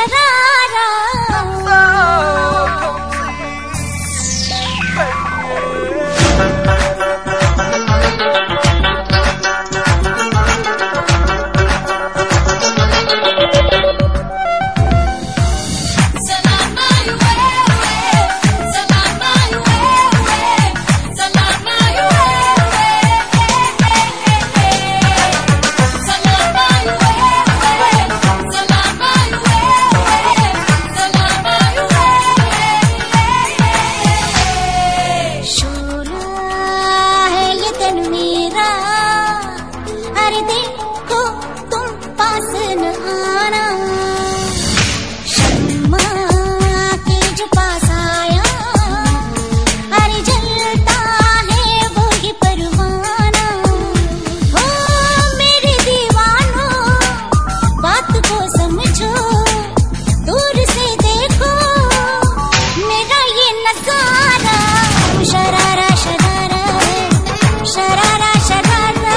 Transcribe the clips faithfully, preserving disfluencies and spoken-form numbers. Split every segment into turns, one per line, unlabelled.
शरारा देखो तुम पास न आना, शर्मा के जो पास आया, अरे जलता है वो ही परवाना। हो मेरे दीवानों बात को समझो, दूर से देखो मेरा ये नजारा। शरारा शरारा शरारा शरारा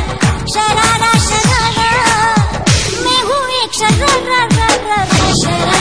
शरारा शरारा, मैं हूँ एक शरारा शरारा।